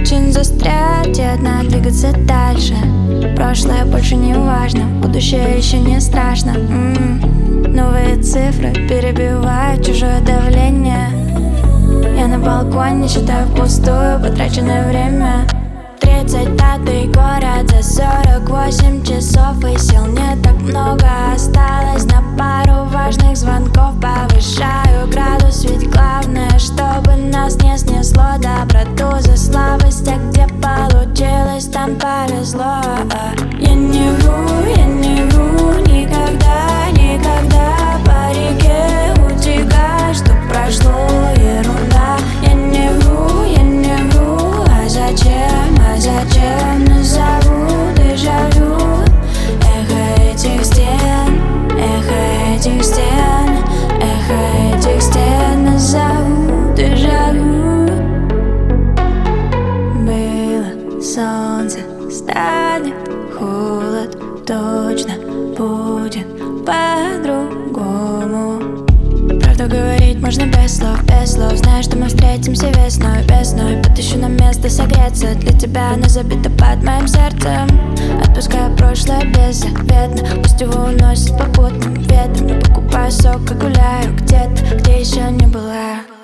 причин застрять и одна двигаться дальше. Прошлое больше не важно, будущее еще не страшно. Новые цифры перебивают чужое давление. Я на балконе считаю впустую потраченное время. 35-й город за 48 часов, и сил не так много осталось на пару важных звонков. Повышаю градус, ведь главное, чтобы нас не снесло доброту за слабость, а где получилось, там повезло. Я не вру никогда, никогда по реке утекаю, что прошло ерунда. Я не вру, а зачем назову дежавю? Эхо этих стен, эхо этих стен, эхо этих стен назову дежавю. Было солнце, станет холод, точно будет по-другому. Правду говорить можно без слов, без слов. Знаю, что мы встретимся весной, весной. Потащу на место согреться для тебя, но забито под моим сердцем. Отпускаю прошлое беззаветно, пусть его уносит попутным ветром. Покупаю сок и гуляю где-то, где еще не была.